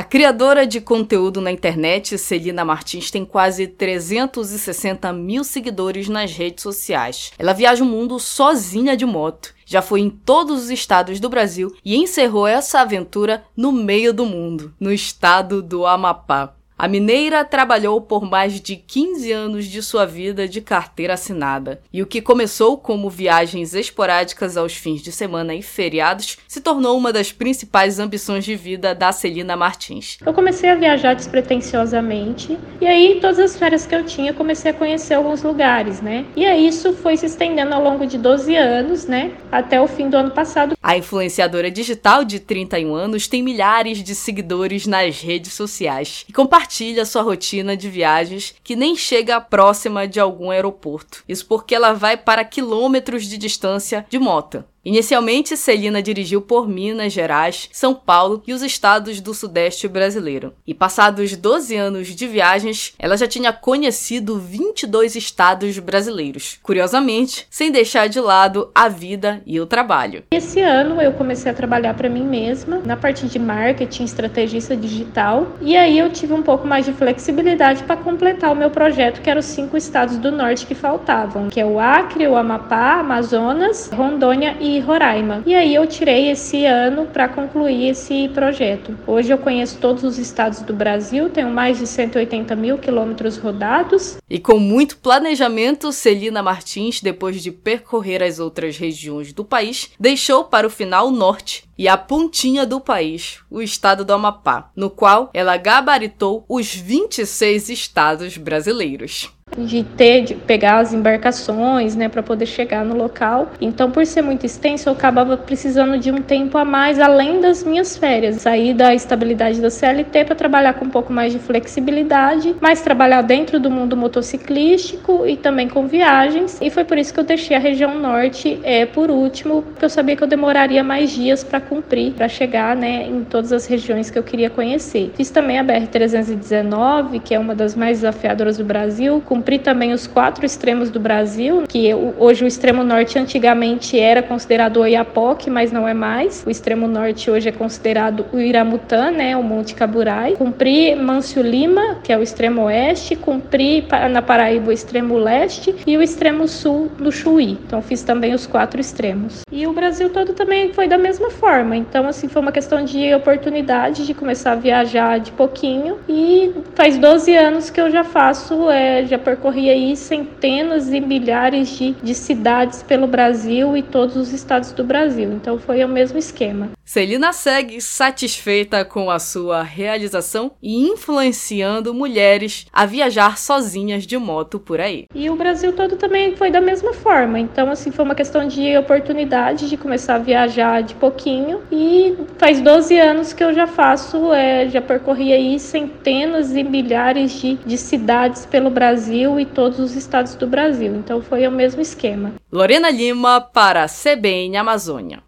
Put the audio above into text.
criadora de conteúdo na internet, Celina Martins, tem quase 360 mil seguidores nas redes sociais. Ela viaja o mundo sozinha de moto. Já foi em todos os estados do Brasil e encerrou essa aventura no meio do mundo, no estado do Amapá. A mineira trabalhou por mais de 15 anos de sua vida de carteira assinada, e o que começou como viagens esporádicas aos fins de semana e feriados se tornou uma das principais ambições de vida da Celina Martins. Eu comecei a viajar despretensiosamente, e aí todas as férias que eu tinha, eu comecei a conhecer alguns lugares, né? E aí isso foi se estendendo ao longo de 12 anos, né? Até o fim do ano passado. A influenciadora digital de 31 anos tem milhares de seguidores nas redes sociais e compartilha sua rotina de viagens que nem chega próxima de algum aeroporto. Isso porque ela vai para quilômetros de distância de moto. Inicialmente, Celina dirigiu por Minas Gerais, São Paulo e os estados do Sudeste brasileiro. E passados 12 anos de viagens, ela já tinha conhecido 22 estados brasileiros. Curiosamente, sem deixar de lado a vida e o trabalho. Esse ano eu comecei a trabalhar para mim mesma, na parte de marketing, estrategista digital. E aí eu tive um pouco mais de flexibilidade para completar o meu projeto, que eram os 5 estados do norte que faltavam, que é o Acre, o Amapá, Amazonas, Rondônia e Roraima. E aí eu tirei esse ano para concluir esse projeto. Hoje eu conheço todos os estados do Brasil, tenho mais de 180 mil quilômetros rodados. E com muito planejamento, Celina Martins, depois de percorrer as outras regiões do país, deixou para o final o norte e a pontinha do país, o estado do Amapá, no qual ela gabaritou os 26 estados brasileiros. De pegar as embarcações, né, para poder chegar no local. Então, por ser muito extenso, eu acabava precisando de um tempo a mais, além das minhas férias. Sair da estabilidade da CLT para trabalhar com um pouco mais de flexibilidade, mas trabalhar dentro do mundo motociclístico e também com viagens. E foi por isso que eu deixei a região norte por último, porque eu sabia que eu demoraria mais dias para cumprir, para chegar, né, em todas as regiões que eu queria conhecer. Fiz também a BR-319, que é uma das mais desafiadoras do Brasil. Cumpri também os 4 extremos do Brasil, que hoje o extremo norte antigamente era considerado o Oiapoque, mas não é mais. O extremo norte hoje é considerado o Iramutã, né, o Monte Caburai. Cumpri Mâncio Lima, que é o extremo oeste, cumpri na Paraíba o extremo leste e o extremo sul do Chuí. Então fiz também os 4 extremos. E o Brasil todo também foi da mesma forma. Então assim, foi uma questão de oportunidade de começar a viajar de pouquinho, e faz 12 anos que eu já faço, já percorri aí centenas e milhares de cidades pelo Brasil e todos os estados do Brasil. Então foi o mesmo esquema. Celina segue satisfeita com a sua realização e influenciando mulheres a viajar sozinhas de moto por aí. E o Brasil todo também foi da mesma forma. Então assim, foi uma questão de oportunidade de começar a viajar de pouquinho, e faz 12 anos que eu já faço, já percorri aí centenas e milhares de cidades pelo Brasil e todos os estados do Brasil. Então foi o mesmo esquema. Lorena Lima para a CBN Amazônia.